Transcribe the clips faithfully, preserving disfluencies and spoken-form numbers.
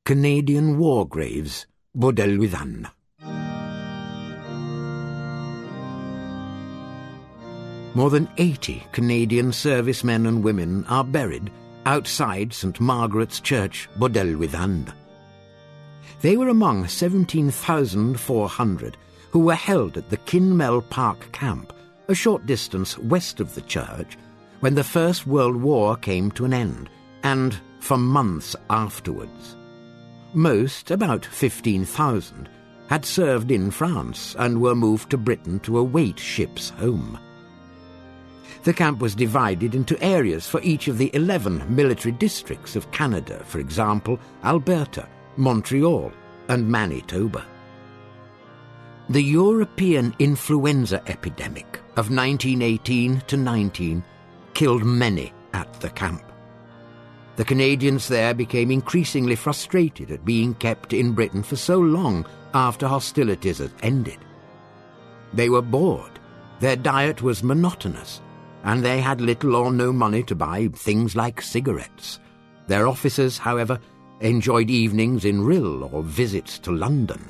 Canadian War Graves, Bodelwyddan. More than eighty Canadian servicemen and women are buried outside Saint Margaret's Church, Bodelwyddan. They were among seventeen thousand four hundred who were held at the Kinmel Park camp, a short distance west of the church, when the First World War came to an end, and for months afterwards. Most, about fifteen thousand, had served in France and were moved to Britain to await ships home. The camp was divided into areas for each of the eleven military districts of Canada, for example, Alberta, Montreal, and Manitoba. The European influenza epidemic of nineteen eighteen to nineteen killed many at the camp. The Canadians there became increasingly frustrated at being kept in Britain for so long after hostilities had ended. They were bored, their diet was monotonous, and they had little or no money to buy things like cigarettes. Their officers, however, enjoyed evenings in Rhyl or visits to London.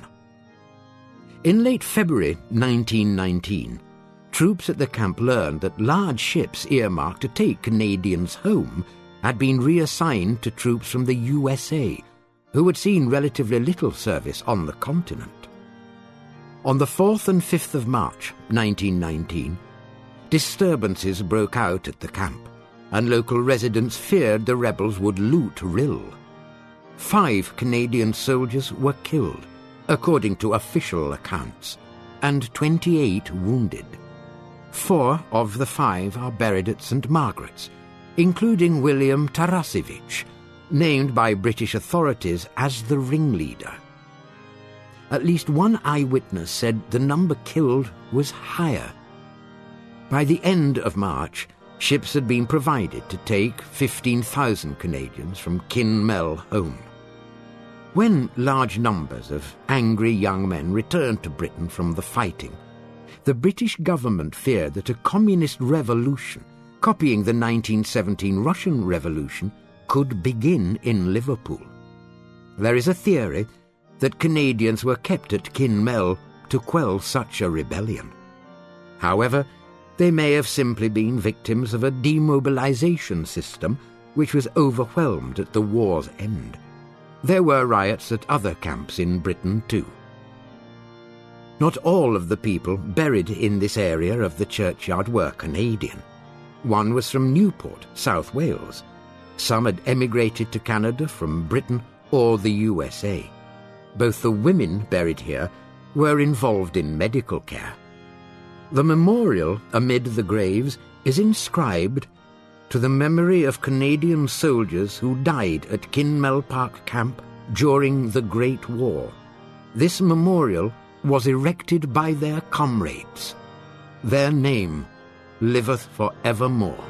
In late February nineteen nineteen, troops at the camp learned that large ships earmarked to take Canadians home had been reassigned to troops from the U S A, who had seen relatively little service on the continent. On the fourth and fifth of March nineteen nineteen, disturbances broke out at the camp, and local residents feared the rebels would loot Rhyl. Five Canadian soldiers were killed, according to official accounts, and twenty-eight wounded. Four of the five are buried at Saint Margaret's, including William Tarasevich, named by British authorities as the ringleader. At least one eyewitness said the number killed was higher. By the end of March, ships had been provided to take fifteen thousand Canadians from Kinmel home. When large numbers of angry young men returned to Britain from the fighting, the British government feared that a communist revolution, copying the nineteen seventeen Russian Revolution, could begin in Liverpool. There is a theory that Canadians were kept at Kinmel to quell such a rebellion. However, they may have simply been victims of a demobilization system which was overwhelmed at the war's end. There were riots at other camps in Britain too. Not all of the people buried in this area of the churchyard were Canadian. One was from Newport, South Wales. Some had emigrated to Canada from Britain or the U S A. Both the women buried here were involved in medical care. The memorial amid the graves is inscribed to the memory of Canadian soldiers who died at Kinmel Park Camp during the Great War. This memorial was erected by their comrades. Their name liveth for evermore.